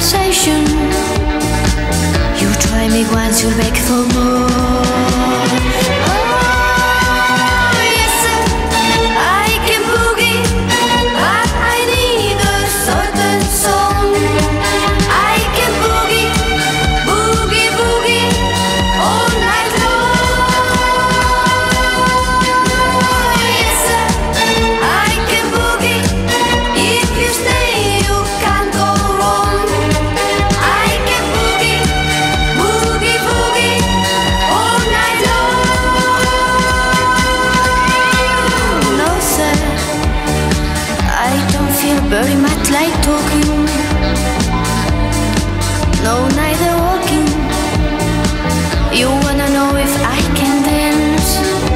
conversation. You try me once, you'll beg for more. Oh, yes sir, I can boogie, but I need a certain song. I can boogie, boogie, boogie all night long. Yes sir, I can boogie. If you stay, you can't go wrong. I can boogie, boogie, boogie all night long. No sir, I don't feel very much like talking. No, neither walking. You wanna know if I can dance?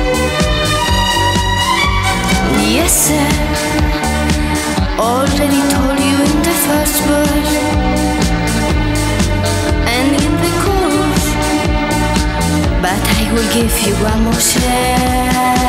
Yes sir, already told you in the first verse and in the chorus, but I will give you one more chance.